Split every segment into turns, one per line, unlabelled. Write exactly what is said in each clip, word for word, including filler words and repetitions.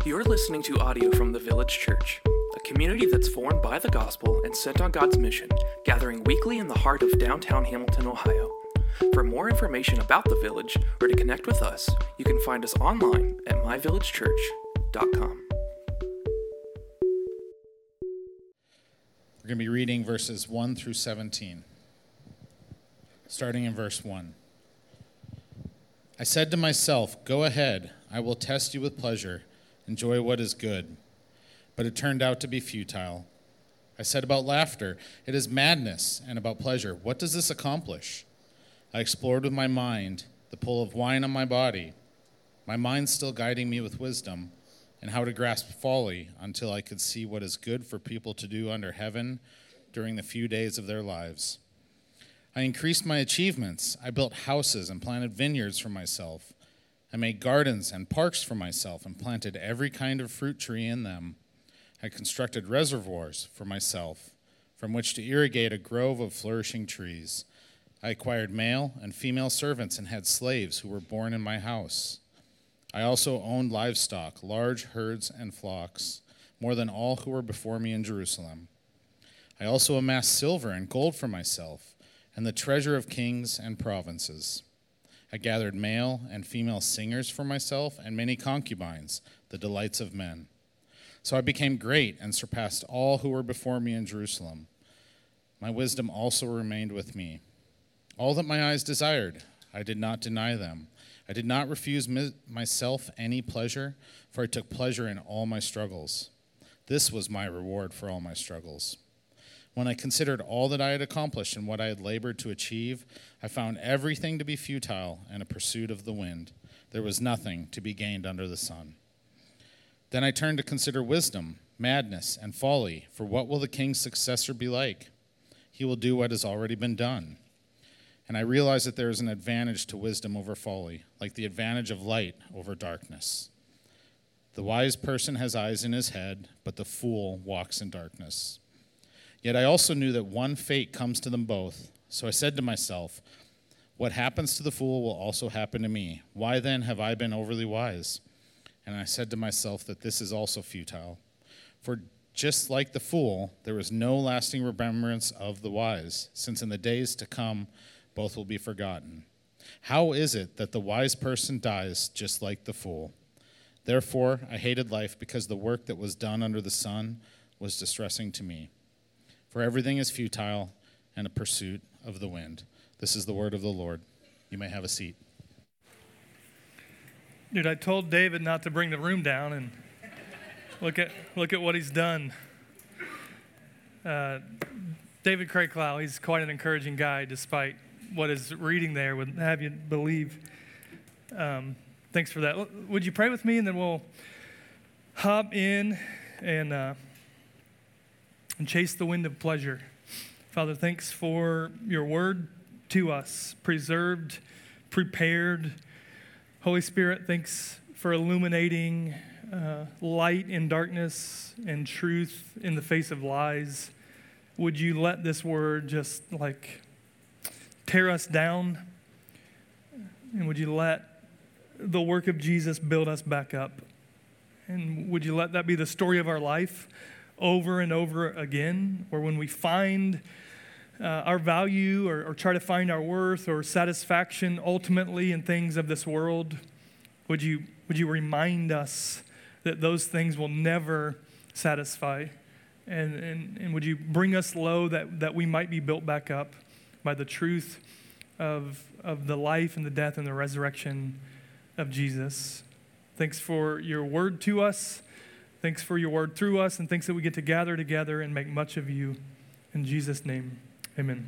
You're listening to audio from the Village Church, a community that's formed by the gospel and sent on God's mission, gathering weekly in the heart of downtown Hamilton, Ohio. For more information about the Village or to connect with us, you can find us online at my village church dot com.
We're going to be reading verses one through seventeen. Starting in verse one. I said to myself, go ahead, I will test you with pleasure, enjoy what is good. But it turned out to be futile. I said about laughter, it is madness, and about pleasure, what does this accomplish? I explored with my mind the pull of wine on my body, my mind still guiding me with wisdom, and how to grasp folly until I could see what is good for people to do under heaven during the few days of their lives. I increased my achievements. I built houses and planted vineyards for myself. I made gardens and parks for myself and planted every kind of fruit tree in them. I constructed reservoirs for myself from which to irrigate a grove of flourishing trees. I acquired male and female servants and had slaves who were born in my house. I also owned livestock, large herds and flocks, more than all who were before me in Jerusalem. I also amassed silver and gold for myself, and the treasure of kings and provinces. I gathered male and female singers for myself, and many concubines, the delights of men. So I became great and surpassed all who were before me in Jerusalem. My wisdom also remained with me. All that my eyes desired, I did not deny them. I did not refuse mi- myself any pleasure, for I took pleasure in all my struggles. This was my reward for all my struggles. When I considered all that I had accomplished and what I had labored to achieve, I found everything to be futile and a pursuit of the wind. There was nothing to be gained under the sun. Then I turned to consider wisdom, madness, and folly, for what will the king's successor be like? He will do what has already been done. And I realized that there is an advantage to wisdom over folly, like the advantage of light over darkness. The wise person has eyes in his head, but the fool walks in darkness. Yet I also knew that one fate comes to them both. So I said to myself, what happens to the fool will also happen to me. Why then have I been overly wise? And I said to myself that this is also futile. For just like the fool, there is no lasting remembrance of the wise, since in the days to come both will be forgotten. How is it that the wise person dies just like the fool? Therefore I hated life because the work that was done under the sun was distressing to me. For everything is futile and a pursuit of the wind. This is the word of the Lord. You may have a seat.
Dude, I told David not to bring the room down, and look at look at what he's done. Uh, David Crayclough, he's quite an encouraging guy, despite what his reading there would have you believe. Um, thanks for that. Would you pray with me, and then we'll hop in and... Uh, and chase the wind of pleasure. Father, thanks for your word to us, preserved, prepared. Holy Spirit, thanks for illuminating uh, light in darkness and truth in the face of lies. Would you let this word just like tear us down? And would you let the work of Jesus build us back up? And would you let that be the story of our life? Over and over again, or when we find uh, our value or, or try to find our worth or satisfaction ultimately in things of this world, would you would you remind us that those things will never satisfy? And, and, and would you bring us low that, that we might be built back up by the truth of, of the life and the death and the resurrection of Jesus? Thanks for your word to us. Thanks for your word through us, and thanks that we get to gather together and make much of you. In Jesus' name, amen.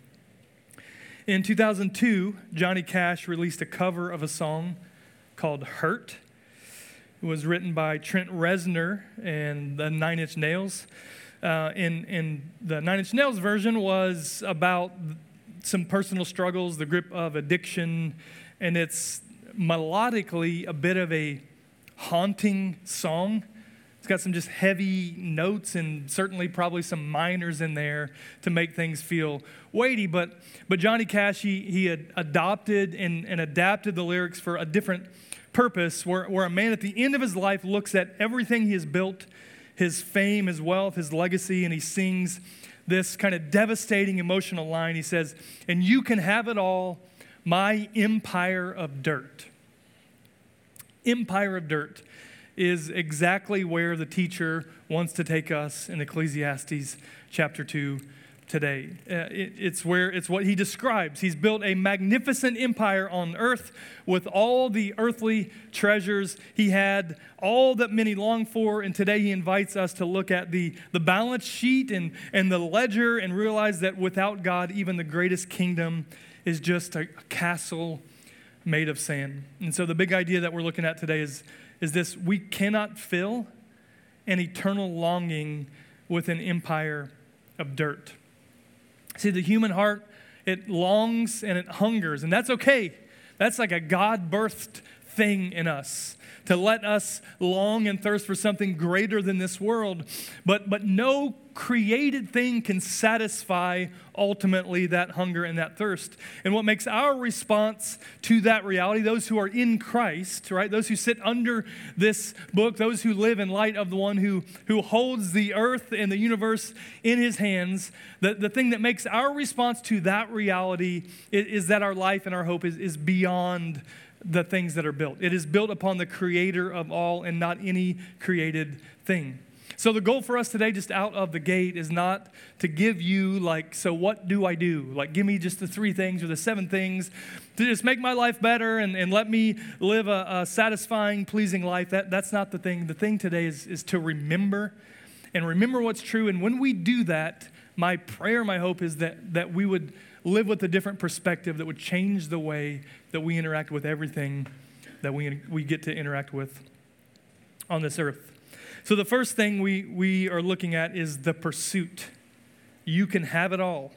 In two thousand two, Johnny Cash released a cover of a song called Hurt. It was written by Trent Reznor and the Nine Inch Nails. Uh, in, in the Nine Inch Nails version was about some personal struggles, the grip of addiction, and it's melodically a bit of a haunting song. It's got some just heavy notes and certainly probably some minors in there to make things feel weighty. But but Johnny Cash, he, he had adopted and, and adapted the lyrics for a different purpose, where, where a man at the end of his life looks at everything he has built, his fame, his wealth, his legacy, and he sings this kind of devastating emotional line. He says, "And you can have it all, my empire of dirt." Empire of dirt is exactly where the teacher wants to take us in Ecclesiastes chapter two today. Uh, it, it's where it's what he describes. He's built a magnificent empire on earth with all the earthly treasures. He had all that many long for, and today he invites us to look at the, the balance sheet and, and the ledger and realize that without God, even the greatest kingdom is just a, a castle made of sand. And so the big idea that we're looking at today is, is this: we cannot fill an eternal longing with an empire of dirt. See, the human heart, it longs and it hungers, and that's okay. That's like a God-birthed thing in us, to let us long and thirst for something greater than this world. But, but no created thing can satisfy ultimately that hunger and that thirst. And what makes our response to that reality, those who are in Christ, right, those who sit under this book, those who live in light of the one who, who holds the earth and the universe in his hands, the, the thing that makes our response to that reality is, is that our life and our hope is, is beyond the things that are built. It is built upon the creator of all and not any created thing. So the goal for us today, just out of the gate, is not to give you like, so what do I do? Like, give me just the three things or the seven things to just make my life better and, and let me live a, a satisfying, pleasing life. That, that's not the thing. The thing today is, is to remember and remember what's true. And when we do that, my prayer, my hope is that, that we would live with a different perspective that would change the way that we interact with everything that we, we get to interact with on this earth. So the first thing we, we are looking at is the pursuit. You can have it all.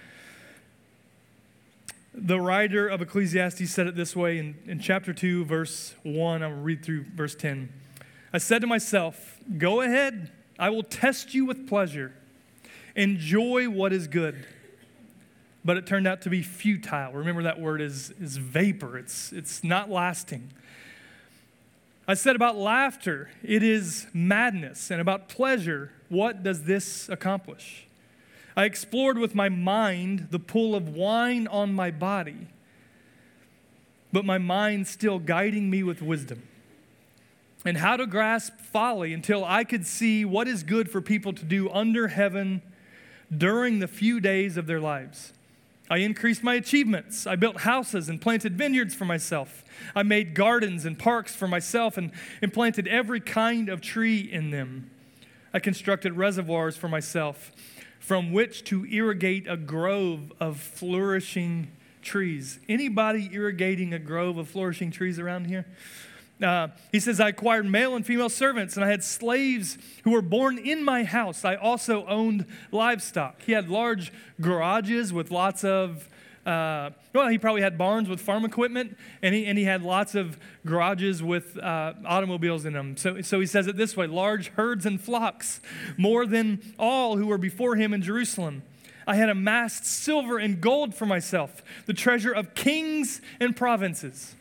The writer of Ecclesiastes said it this way in, in chapter two, verse one. I'm going to read through verse ten. "I said to myself, go ahead, I will test you with pleasure. Enjoy what is good." But it turned out to be futile. Remember, that word is, is vapor. It's, it's not lasting. "I said about laughter, it is madness. And about pleasure, what does this accomplish? I explored with my mind the pull of wine on my body, but my mind still guiding me with wisdom, and how to grasp folly until I could see what is good for people to do under heaven during the few days of their lives. I increased my achievements. I built houses and planted vineyards for myself. I made gardens and parks for myself and, and planted every kind of tree in them. I constructed reservoirs for myself from which to irrigate a grove of flourishing trees." Anybody irrigating a grove of flourishing trees around here? Uh, he says, "I acquired male and female servants, and I had slaves who were born in my house. I also owned livestock." He had large garages with lots of, uh, well, he probably had barns with farm equipment, and he, and he had lots of garages with uh, automobiles in them. So, so he says it this way: "Large herds and flocks, more than all who were before him in Jerusalem. I had amassed silver and gold for myself, the treasure of kings and provinces.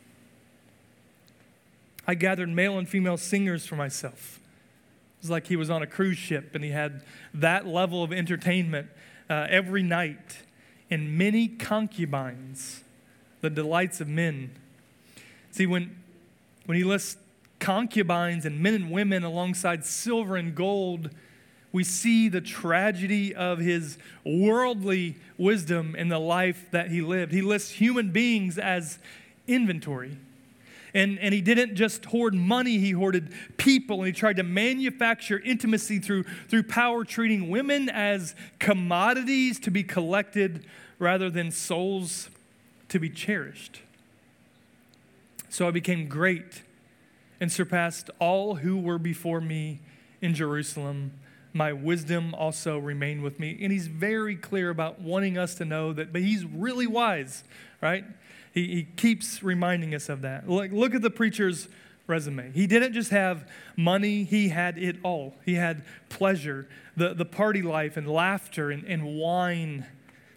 I gathered male and female singers for myself." It was like he was on a cruise ship and he had that level of entertainment uh, every night. "And many concubines, the delights of men." See, when, when he lists concubines and men and women alongside silver and gold, we see the tragedy of his worldly wisdom in the life that he lived. He lists human beings as inventory. And, and he didn't just hoard money, he hoarded people, and he tried to manufacture intimacy through, through power, treating women as commodities to be collected rather than souls to be cherished. "So I became great and surpassed all who were before me in Jerusalem. My wisdom also remained with me." And he's very clear about wanting us to know that, but he's really wise, right? He, he keeps reminding us of that. Look, look at the preacher's resume. He didn't just have money, he had it all. He had pleasure, the, the party life and laughter and, and wine. He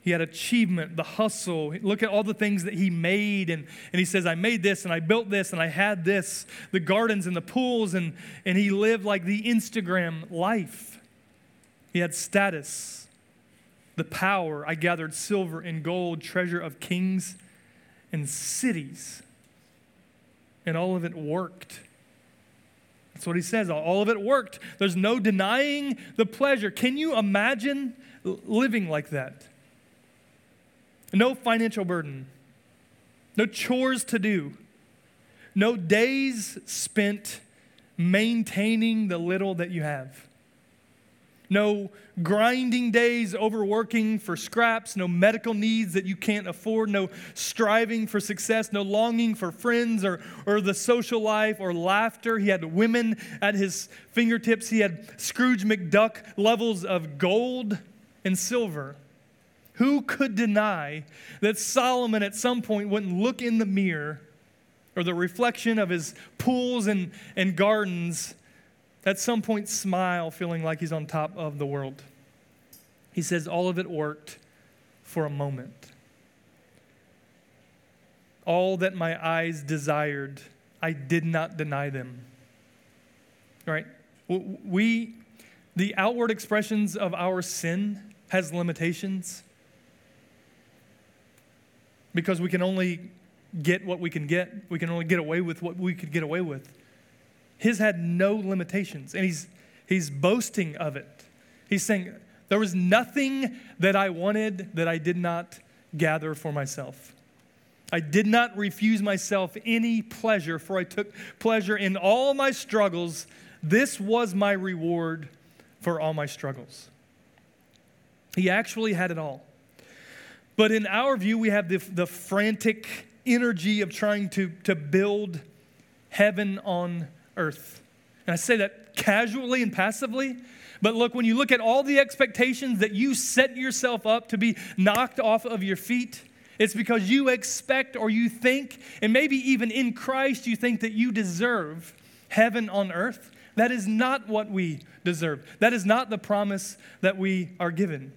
He had achievement, the hustle. Look at all the things that he made. And, and he says, I made this and I built this and I had this, the gardens and the pools. And, and he lived like the Instagram life. He had status, the power. I gathered silver and gold, treasure of kings and cities. And all of it worked. That's what he says. All of it worked. There's no denying the pleasure. Can you imagine living like that? No financial burden, no chores to do, no days spent maintaining the little that you have, no grinding days overworking for scraps, no medical needs that you can't afford, no striving for success, no longing for friends or, or the social life or laughter. He had women at his fingertips. He had Scrooge McDuck levels of gold and silver. Who could deny that Solomon at some point wouldn't look in the mirror or the reflection of his pools and, and gardens, at some point smile, feeling like he's on top of the world? He says all of it worked for a moment. All that my eyes desired, I did not deny them. Right? We, the outward expressions of our sin has limitations. Because we can only get what we can get. We can only get away with what we could get away with. His had no limitations, and he's, he's boasting of it. He's saying, there was nothing that I wanted that I did not gather for myself. I did not refuse myself any pleasure, for I took pleasure in all my struggles. This was my reward for all my struggles. He actually had it all. But in our view, we have the, the frantic energy of trying to, to build heaven on earth. And I say that casually and passively. But look, when you look at all the expectations that you set yourself up to be knocked off of your feet, it's because you expect or you think, and maybe even in Christ you think that you deserve heaven on earth. That is not what we deserve. That is not the promise that we are given.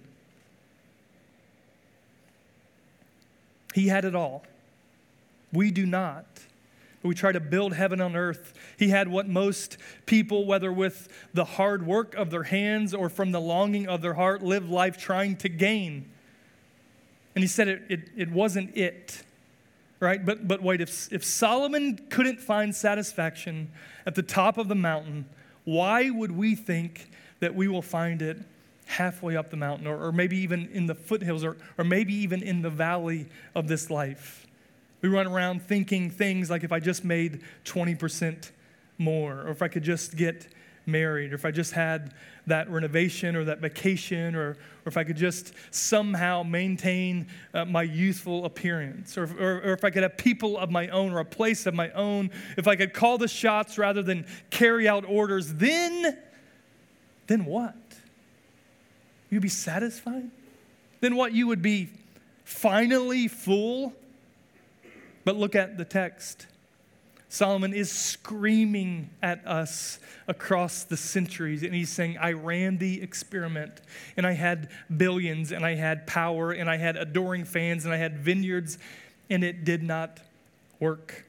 He had it all. We do not. We try to build heaven on earth. He had what most people, whether with the hard work of their hands or from the longing of their heart, live life trying to gain. And he said it, it, it wasn't it, right? But, but wait, if, if Solomon couldn't find satisfaction at the top of the mountain, why would we think that we will find it halfway up the mountain, or, or maybe even in the foothills, or, or maybe even in the valley of this life? We run around thinking things like, if I just made twenty percent more, or if I could just get married, or if I just had that renovation or that vacation, or, or if I could just somehow maintain uh, my youthful appearance, or, or, or if I could have people of my own or a place of my own, if I could call the shots rather than carry out orders, then, then what? You'd be satisfied? Then what? You would be finally full? But look at the text. Solomon is screaming at us across the centuries, and he's saying, I ran the experiment, and I had billions, and I had power, and I had adoring fans, and I had vineyards, and it did not work.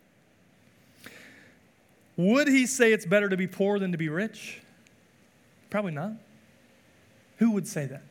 Would he say it's better to be poor than to be rich? Probably not. Who would say that?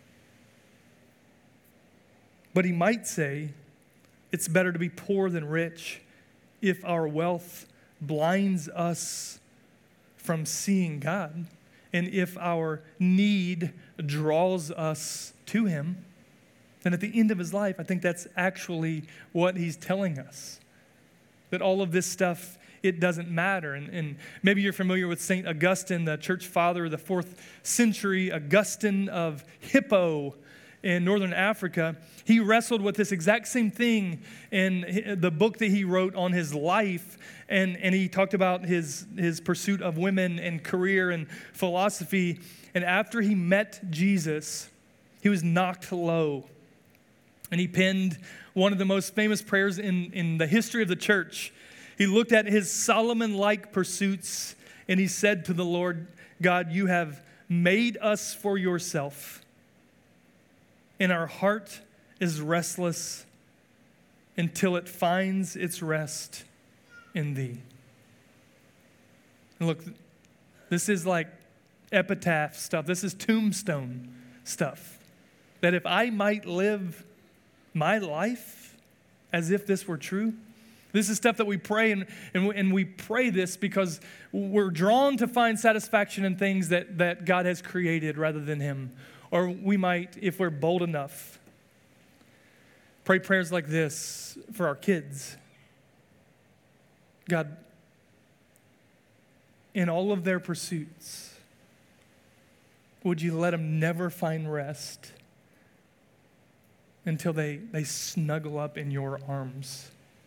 But he might say it's better to be poor than rich if our wealth blinds us from seeing God, and if our need draws us to him. Then at the end of his life, I think that's actually what he's telling us. That all of this stuff, it doesn't matter. And, and maybe you're familiar with Saint Augustine, the church father of the fourth century, Augustine of Hippo in northern Africa. He wrestled with this exact same thing in the book that he wrote on his life. And, and he talked about his, his pursuit of women and career and philosophy. And after he met Jesus, he was knocked low. And he penned one of the most famous prayers in, in the history of the church. He looked at his Solomon-like pursuits, and he said to the Lord, God, you have made us for yourself, and our heart is restless until it finds its rest in thee. And look, this is like epitaph stuff. This is tombstone stuff. That if I might live my life as if this were true, this is stuff that we pray, and, and, and we pray this because we're drawn to find satisfaction in things that, that God has created rather than him. Or we might, if we're bold enough, pray prayers like this for our kids. God, in all of their pursuits, would you let them never find rest until they, they snuggle up in your arms?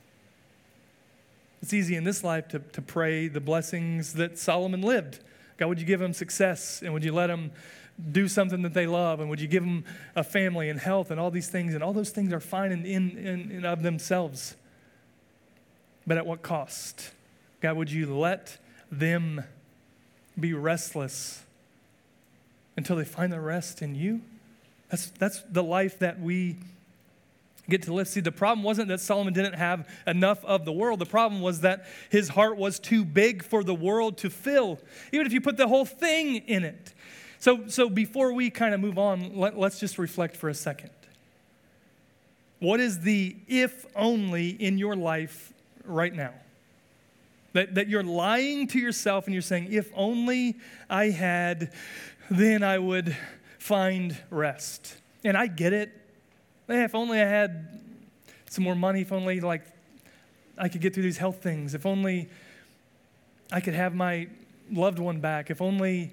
It's easy in this life to, to pray the blessings that Solomon lived. God, would you give him success, and would you let him do something that they love, and would you give them a family and health and all these things, and all those things are fine in, in, in, in of themselves. But at what cost? God, would you let them be restless until they find their rest in you? That's, that's the life that we get to live. See, the problem wasn't that Solomon didn't have enough of the world. The problem was that his heart was too big for the world to fill, even if you put the whole thing in it. So, so before we kind of move on, let, let's just reflect for a second. What is the if only in your life right now? That, that you're lying to yourself and you're saying, if only I had, then I would find rest. And I get it. Eh, if only I had some more money, if only like I could get through these health things, if only I could have my loved one back, if only.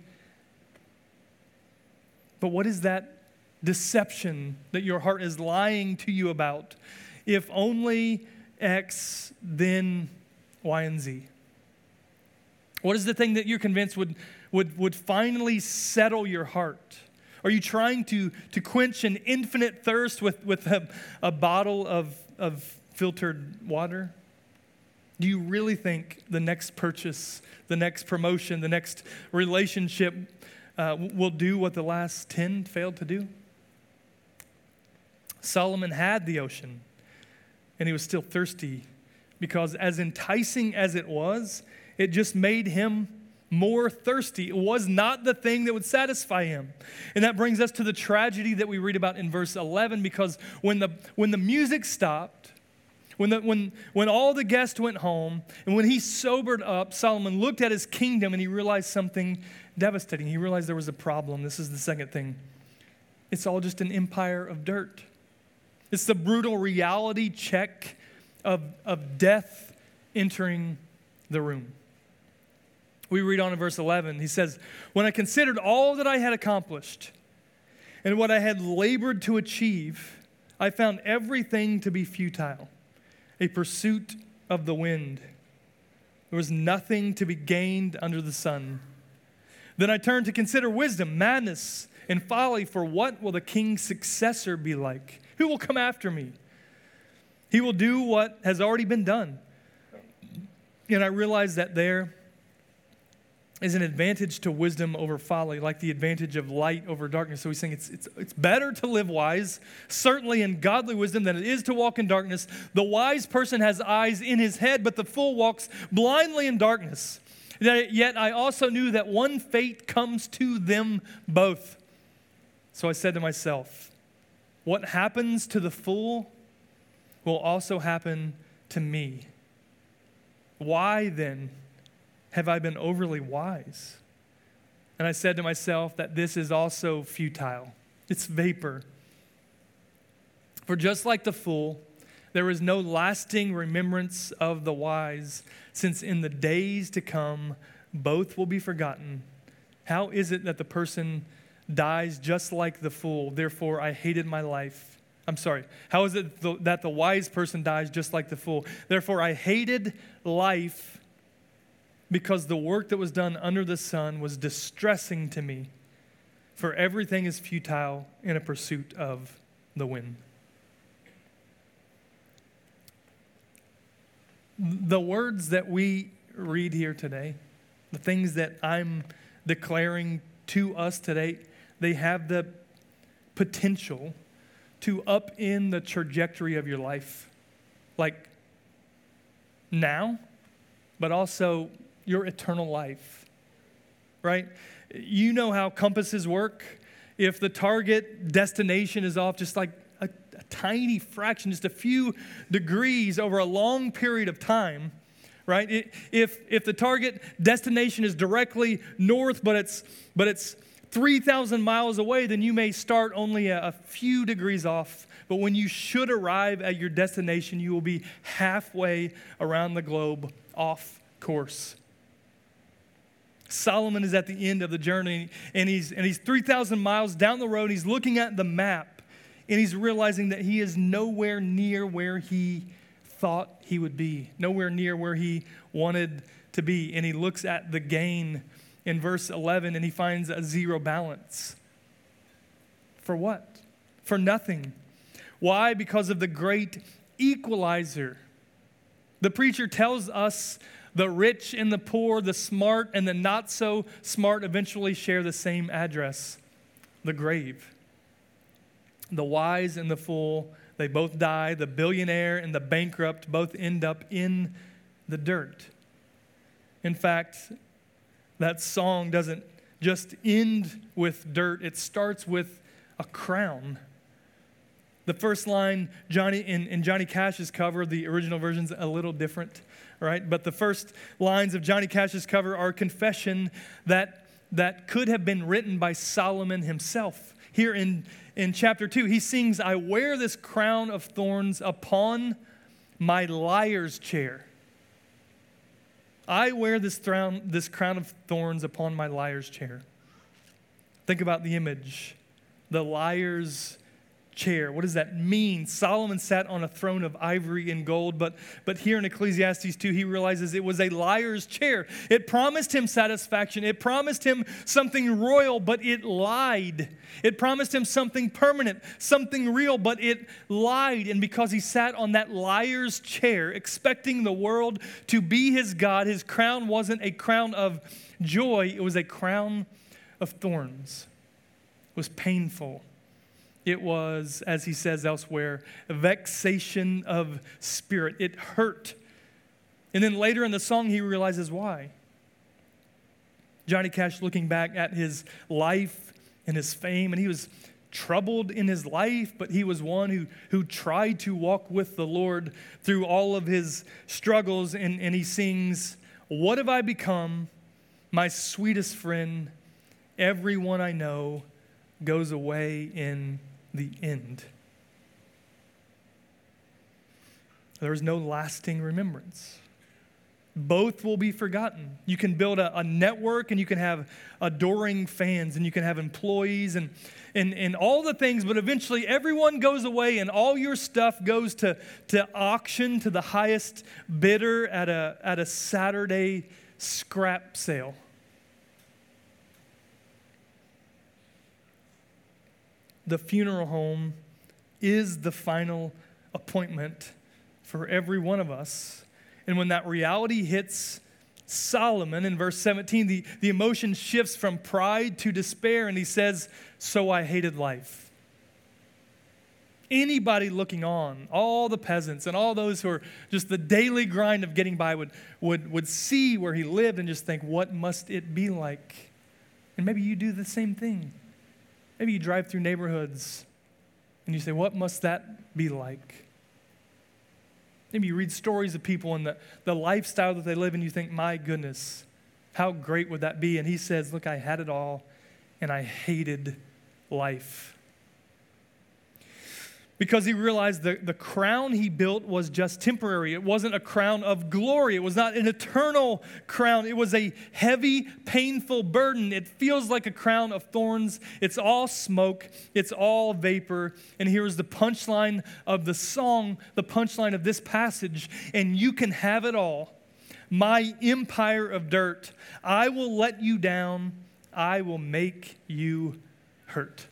But what is that deception that your heart is lying to you about? If only X, then Y and Z. What is the thing that you're convinced would, would, would finally settle your heart? Are you trying to, to quench an infinite thirst with, with a, a bottle of, of filtered water? Do you really think the next purchase, the next promotion, the next relationship uh, will do what the last ten failed to do? Solomon had the ocean, and he was still thirsty because as enticing as it was, it just made him more thirsty. It was not the thing that would satisfy him. And that brings us to the tragedy that we read about in verse eleven, because when the when the music stopped, when the when when all the guests went home, and when he sobered up, Solomon looked at his kingdom and he realized something devastating. He realized there was a problem. This is the second thing. It's all just an empire of dirt. It's the brutal reality check of, of death entering the room. We read on in verse eleven, he says, when I considered all that I had accomplished and what I had labored to achieve, I found everything to be futile, a pursuit of the wind. There was nothing to be gained under the sun. Then I turned to consider wisdom, madness, and folly, for what will the king's successor be like? Who will come after me? He will do what has already been done. And I realized that there is an advantage to wisdom over folly, like the advantage of light over darkness. So he's saying it's, it's, it's better to live wise, certainly in godly wisdom, than it is to walk in darkness. The wise person has eyes in his head, but the fool walks blindly in darkness. Yet I also knew that one fate comes to them both. So I said to myself, what happens to the fool will also happen to me. Why then have I been overly wise? And I said to myself that this is also futile. It's vapor. For just like the fool, there is no lasting remembrance of the wise, since in the days to come, both will be forgotten. How is it that the person dies just like the fool? Therefore, I hated my life. I'm sorry. How is it th- that the wise person dies just like the fool? Therefore, I hated life, because the work that was done under the sun was distressing to me. For everything is futile in a pursuit of the wind. The words that we read here today, the things that I'm declaring to us today, they have the potential to upend the trajectory of your life. Like now, but also your eternal life, right? You know how compasses work. If the target destination is off just like a, a tiny fraction, just a few degrees over a long period of time, right? It, if if the target destination is directly north, but it's but it's three thousand miles away, then you may start only a, a few degrees off. But when you should arrive at your destination, you will be halfway around the globe off course. Solomon is at the end of the journey, and he's and he's three thousand miles down the road. He's looking at the map, and he's realizing that he is nowhere near where he thought he would be, nowhere near where he wanted to be. And he looks at the gain in verse eleven, and he finds a zero balance. For what? For nothing. Why? Because of the great equalizer. The preacher tells us the rich and the poor, the smart and the not so smart eventually share the same address, the grave. The wise and the fool, they both die. The billionaire and the bankrupt both end up in the dirt. In fact, that song doesn't just end with dirt. It starts with a crown. The first line, Johnny in, in Johnny Cash's cover, the original version's a little different, right? But the first lines of Johnny Cash's cover are a confession that, that could have been written by Solomon himself. Here in, in chapter two, he sings, "I wear this crown of thorns upon my liar's chair." I wear this, thrown, this crown of thorns upon my liar's chair. Think about the image. The liar's chair. What does that mean? Solomon sat on a throne of ivory and gold, but, but here in Ecclesiastes two, he realizes it was a liar's chair. It promised him satisfaction. It promised him something royal, but it lied. It promised him something permanent, something real, but it lied. And because he sat on that liar's chair, expecting the world to be his God, his crown wasn't a crown of joy. It was a crown of thorns. It was painful. It was, as he says elsewhere, a vexation of spirit. It hurt. And then later in the song, he realizes why. Johnny Cash looking back at his life and his fame, and he was troubled in his life, but he was one who, who tried to walk with the Lord through all of his struggles. And, and he sings, "What have I become? My sweetest friend, everyone I know goes away in the end." There is no lasting remembrance. Both will be forgotten. You can build a, a network, and you can have adoring fans, and you can have employees and, and, and all the things, but eventually everyone goes away, and all your stuff goes to, to auction to the highest bidder at a, at a Saturday scrap sale. The funeral home is the final appointment for every one of us. And when that reality hits Solomon in verse seventeen, the, the emotion shifts from pride to despair, and he says, "So I hated life." Anybody looking on, all the peasants and all those who are just the daily grind of getting by would, would, would see where he lived and just think, what must it be like? And maybe you do the same thing. Maybe you drive through neighborhoods and you say, what must that be like? Maybe you read stories of people and the, the lifestyle that they live, and you think, my goodness, how great would that be? And he says, look, I had it all, and I hated life. Because he realized the, the crown he built was just temporary. It wasn't a crown of glory. It was not an eternal crown. It was a heavy, painful burden. It feels like a crown of thorns. It's all smoke. It's all vapor. And here's the punchline of the song, the punchline of this passage. And you can have it all. My empire of dirt, I will let you down. I will make you hurt.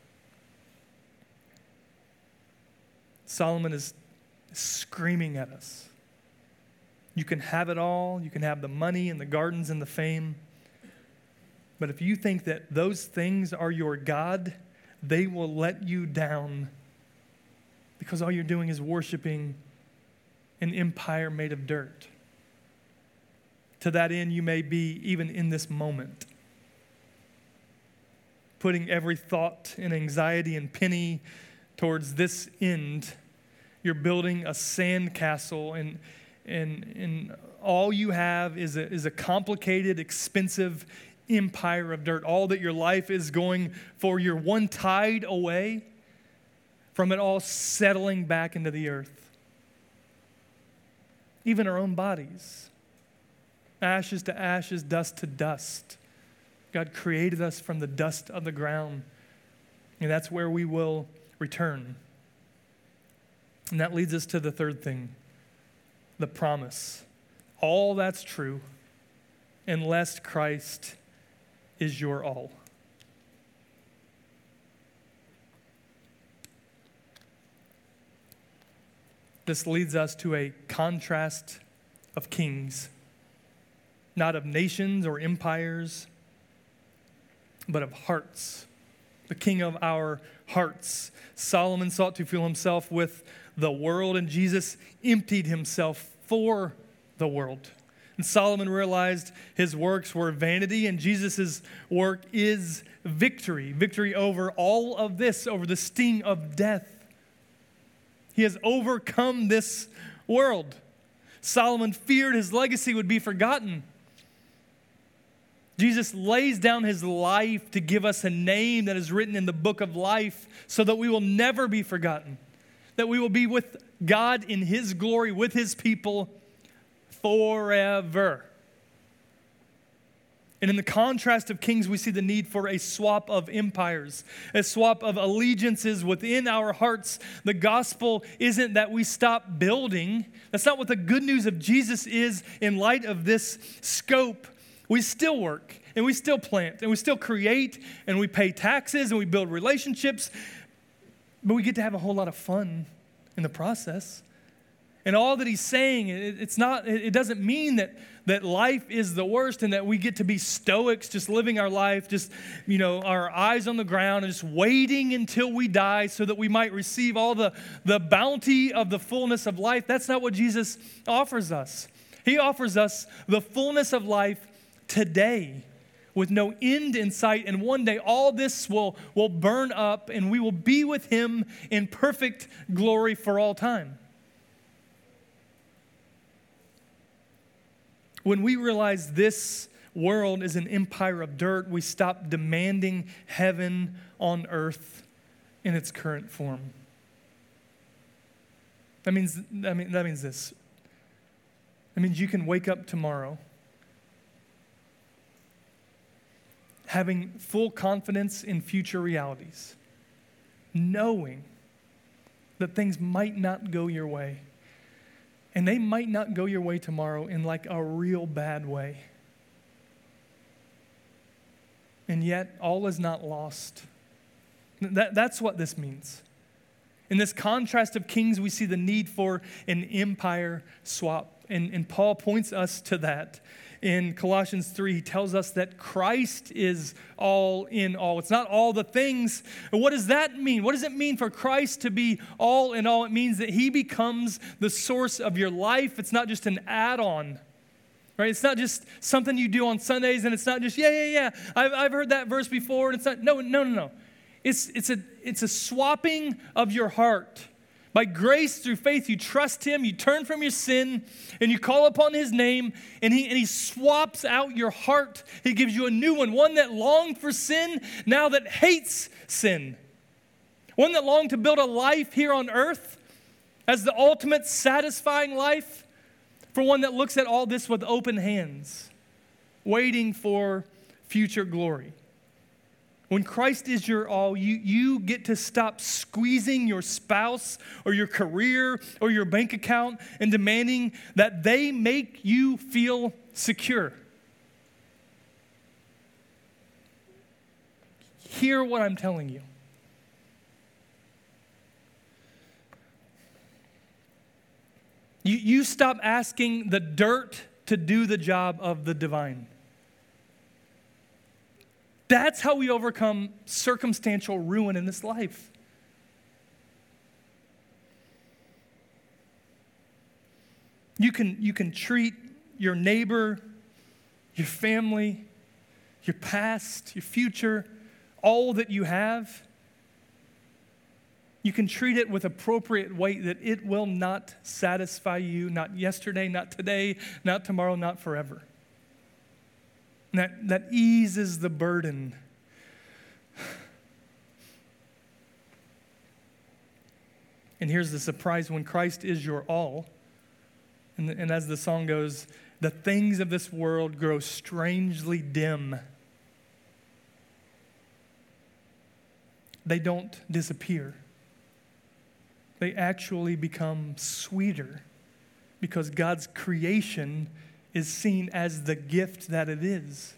Solomon is screaming at us. You can have it all. You can have the money and the gardens and the fame. But if you think that those things are your God, they will let you down because all you're doing is worshiping an empire made of dirt. To that end, you may be, even in this moment, putting every thought and anxiety and penny towards this end. You're building a sand castle, and, and, and all you have is a, is a complicated, expensive empire of dirt. All that your life is going for, you're one tide away from it all settling back into the earth. Even our own bodies. Ashes to ashes, dust to dust. God created us from the dust of the ground, and that's where we will return. And that leads us to the third thing, the promise. All that's true unless Christ is your all. This leads us to a contrast of kings, not of nations or empires, but of hearts. The king of our hearts. Solomon sought to fill himself with the world, and Jesus emptied himself for the world. And Solomon realized his works were vanity, and Jesus' work is victory. Victory over all of this, over the sting of death. He has overcome this world. Solomon feared his legacy would be forgotten. Jesus lays down his life to give us a name that is written in the book of life so that we will never be forgotten, that we will be with God in his glory, with his people forever. And in the contrast of kings, we see the need for a swap of empires, a swap of allegiances within our hearts. The gospel isn't that we stop building. That's not what the good news of Jesus is in light of this scope. We still work, and we still plant, and we still create, and we pay taxes, and we build relationships, but we get to have a whole lot of fun in the process. And all that he's saying, it, it's not, it doesn't mean that, that life is the worst and that we get to be stoics, just living our life, just, you know, our eyes on the ground and just waiting until we die so that we might receive all the, the bounty of the fullness of life. That's not what Jesus offers us. He offers us the fullness of life today with no end in sight, and one day all this will, will burn up and we will be with him in perfect glory for all time. When we realize this world is an empire of dirt, we stop demanding heaven on earth in its current form. That means, I mean, that means this. That means you can wake up tomorrow having full confidence in future realities, knowing that things might not go your way. And they might not go your way tomorrow in like a real bad way. And yet, all is not lost. That, that's what this means. In this contrast of kings, we see the need for an empire swap. And, and Paul points us to that. In Colossians three, he tells us that Christ is all in all. It's not all the things. And what does that mean? What does it mean for Christ to be all in all? It means that he becomes the source of your life. It's not just an add-on, right? It's not just something you do on Sundays, and it's not just, yeah, yeah, yeah, I've, I've heard that verse before, and it's not, no, no, no, no. It's, it's, a, it's a swapping of your heart. By grace, through faith, you trust him, you turn from your sin, and you call upon his name, and he, and he swaps out your heart. He gives you a new one, one that longed for sin, now that hates sin. One that longed to build a life here on earth as the ultimate satisfying life, for one that looks at all this with open hands, waiting for future glory. When Christ is your all, you, you get to stop squeezing your spouse or your career or your bank account and demanding that they make you feel secure. Hear what I'm telling you. You, you stop asking the dirt to do the job of the divine. That's how we overcome circumstantial ruin in this life. You can, you can treat your neighbor, your family, your past, your future, all that you have. You can treat it with appropriate weight that it will not satisfy you, not yesterday, not today, not tomorrow, not forever. And that, that eases the burden. And here's the surprise: when Christ is your all, and, and as the song goes, the things of this world grow strangely dim. They don't disappear. They actually become sweeter because God's creation is seen as the gift that it is.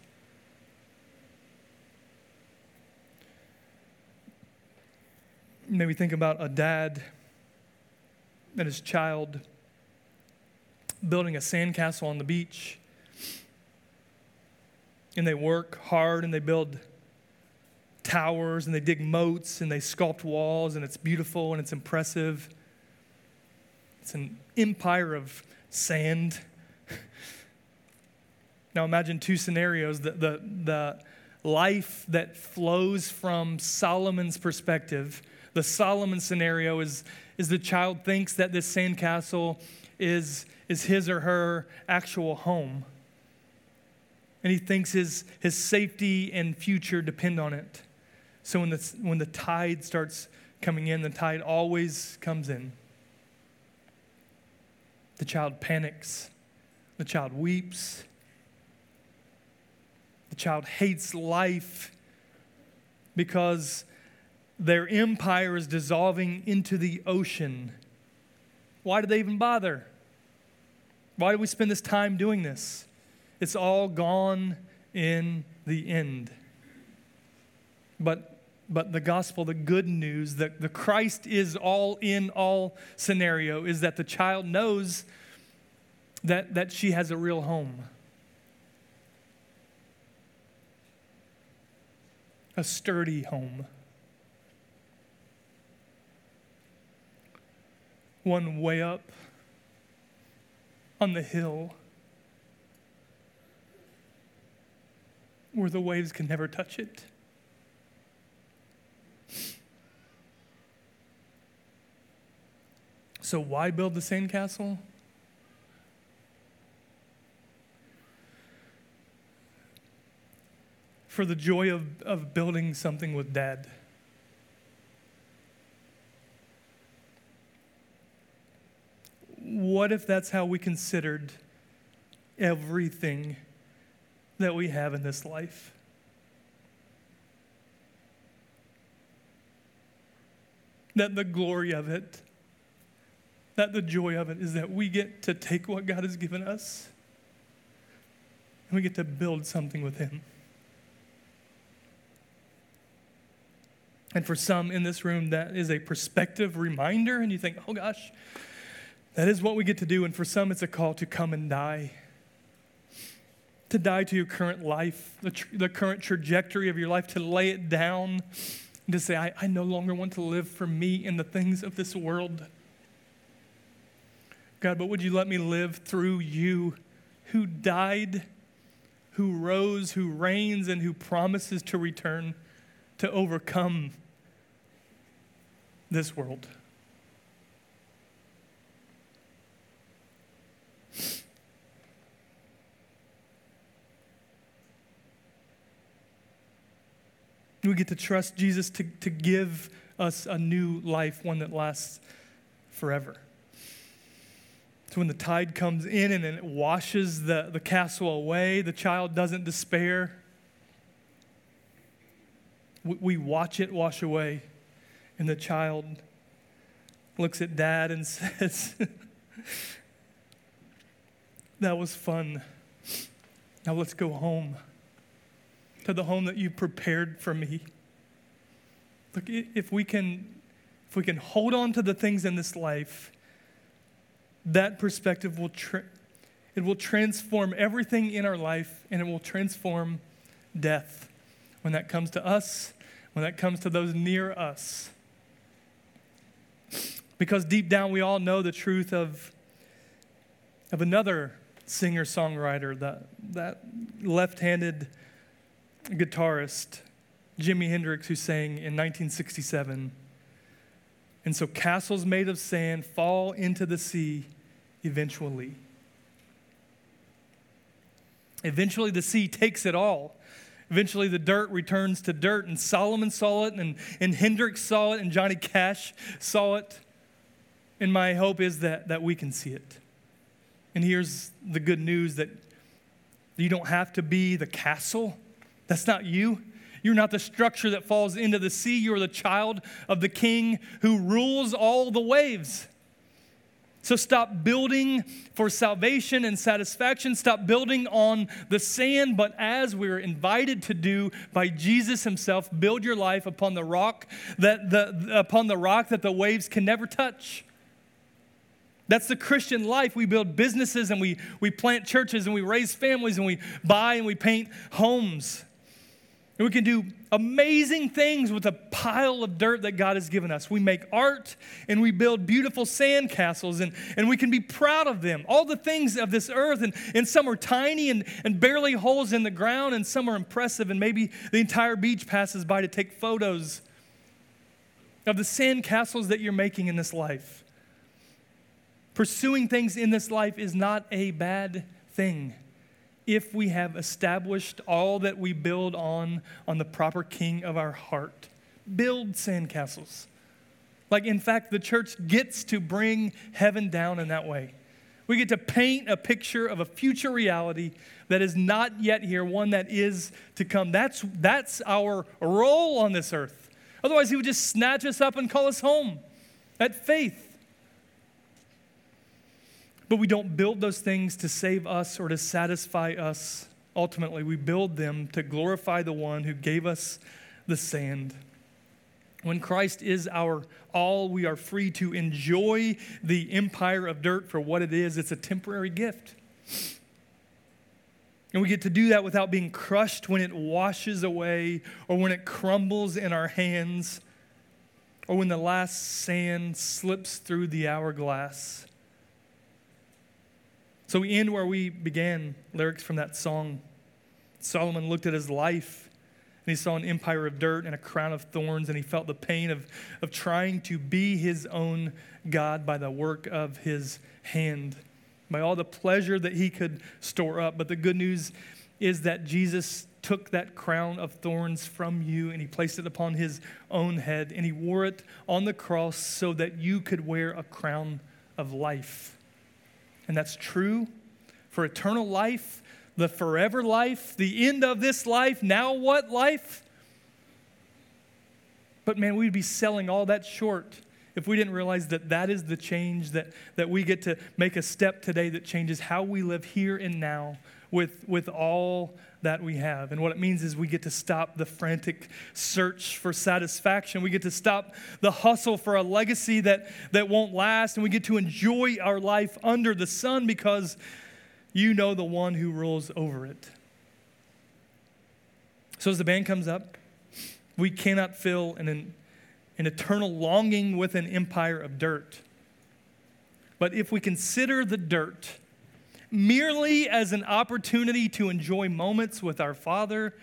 Maybe think about a dad and his child building a sandcastle on the beach. And they work hard and they build towers and they dig moats and they sculpt walls, and it's beautiful and it's impressive. It's an empire of sand. Now imagine two scenarios. The, the, the life that flows from Solomon's perspective. The Solomon scenario is, is the child thinks that this sandcastle is, is his or her actual home. And he thinks his, his safety and future depend on it. So when the, when the tide starts coming in, the tide always comes in. The child panics. The child weeps. The child hates life because their empire is dissolving into the ocean. Why do they even bother? Why do we spend this time doing this? It's all gone in the end. But But the gospel, the good news, the, the Christ is all in all scenario is that the child knows that, that she has a real home. A sturdy home. One way up on the hill where the waves can never touch it. So why build the sandcastle? For the joy of, of building something with Dad. What if that's how we considered everything that we have in this life? That the glory of it, that the joy of it is that we get to take what God has given us and we get to build something with Him. And for some in this room, that is a perspective reminder, and you think, oh gosh, that is what we get to do. And for some, it's a call to come and die. To die to your current life, the, tr- the current trajectory of your life, to lay it down and to say, I, I no longer want to live for me and the things of this world. God, but would you let me live through you who died, who rose, who reigns, and who promises to return to overcome this world. We get to trust Jesus to, to give us a new life, one that lasts forever. So when the tide comes in and it washes the, the castle away, the child doesn't despair. We, we watch it wash away, and the child looks at Dad and says, that was fun. Now let's go home. To the home that you prepared for me. Look, if we can, if we can hold on to the things in this life, that perspective will tra- it will transform everything in our life, and it will transform death when that comes to us, when that comes to those near us. Because deep down we all know the truth of, of another singer-songwriter, that, that left-handed guitarist, Jimi Hendrix, who sang in nineteen sixty-seven, "And so castles made of sand fall into the sea eventually." Eventually the sea takes it all. Eventually the dirt returns to dirt, and Solomon saw it, and, and Hendrix saw it, and Johnny Cash saw it. And my hope is that, that we can see it. And here's the good news, that you don't have to be the castle. That's not you. You're not the structure that falls into the sea. You're the child of the King who rules all the waves. So stop building for salvation and satisfaction. Stop building on the sand, but as we're invited to do by Jesus himself, build your life upon the rock that the upon the rock that the waves can never touch. That's the Christian life. We build businesses, and we, we plant churches, and we raise families, and we buy and we paint homes. And we can do amazing things with a pile of dirt that God has given us. We make art, and we build beautiful sand castles, and, and we can be proud of them. All the things of this earth, and, and some are tiny and, and barely holes in the ground, and some are impressive, and maybe the entire beach passes by to take photos of the sand castles that you're making in this life. Pursuing things in this life is not a bad thing if we have established all that we build on on the proper king of our heart. Build sandcastles. Like, in fact, the church gets to bring heaven down in that way. We get to paint a picture of a future reality that is not yet here, one that is to come. That's, that's our role on this earth. Otherwise, he would just snatch us up and call us home at faith. But we don't build those things to save us or to satisfy us. Ultimately, we build them to glorify the one who gave us the sand. When Christ is our all, we are free to enjoy the empire of dirt for what it is. It's a temporary gift. And we get to do that without being crushed when it washes away, or when it crumbles in our hands, or when the last sand slips through the hourglass. So we end where we began, lyrics from that song. Solomon looked at his life, and he saw an empire of dirt and a crown of thorns, and he felt the pain of, of trying to be his own God by the work of his hand, by all the pleasure that he could store up. But the good news is that Jesus took that crown of thorns from you, and he placed it upon his own head, and he wore it on the cross so that you could wear a crown of life. And that's true for eternal life, the forever life, the end of this life, now what life? But man, we'd be selling all that short if we didn't realize that that is the change, that, that we get to make a step today that changes how we live here and now with, with all that we have. And what it means is we get to stop the frantic search for satisfaction. We get to stop the hustle for a legacy that, that won't last. And we get to enjoy our life under the sun because you know the one who rules over it. So as the band comes up, we cannot fill an, an eternal longing with an empire of dirt. But if we consider the dirt merely as an opportunity to enjoy moments with our Father,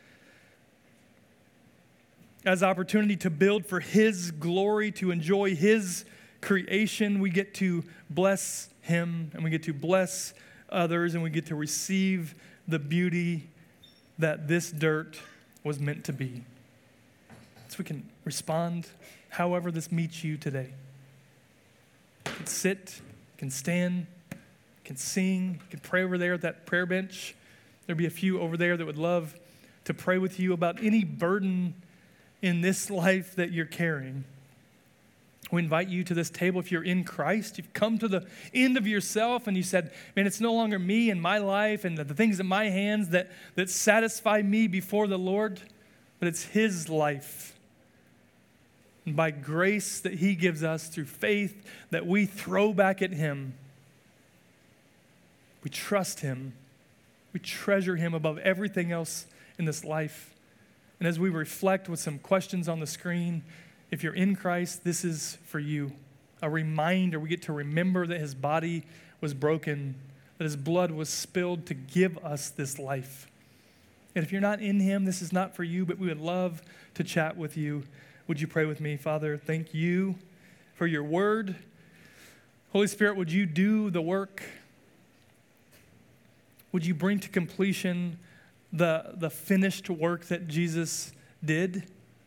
as opportunity to build for his glory, to enjoy his creation, we get to bless him, and we get to bless others, and we get to receive the beauty that this dirt was meant to be. So we can respond however this meets you today. You can sit, you can stand, can sing, can pray over there at that prayer bench. There'll be a few over there that would love to pray with you about any burden in this life that you're carrying. We invite you to this table if you're in Christ. You've come to the end of yourself and you said, man, it's no longer me and my life and the things in my hands that, that satisfy me before the Lord, but it's his life. And by grace that he gives us through faith that we throw back at him. We trust him. We treasure him above everything else in this life. And as we reflect with some questions on the screen, if you're in Christ, this is for you. A reminder, we get to remember that his body was broken, that his blood was spilled to give us this life. And if you're not in him, this is not for you, but we would love to chat with you. Would you pray with me? Father, thank you for your word. Holy Spirit, would you do the work? Would you bring to completion the, the finished work that Jesus did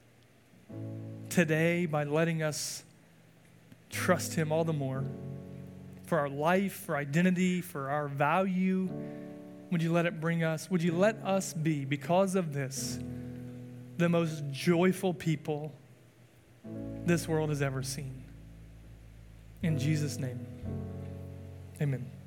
today by letting us trust him all the more for our life, for identity, for our value? Would you let it bring us, would you let us be, because of this, the most joyful people this world has ever seen? In Jesus' name, amen.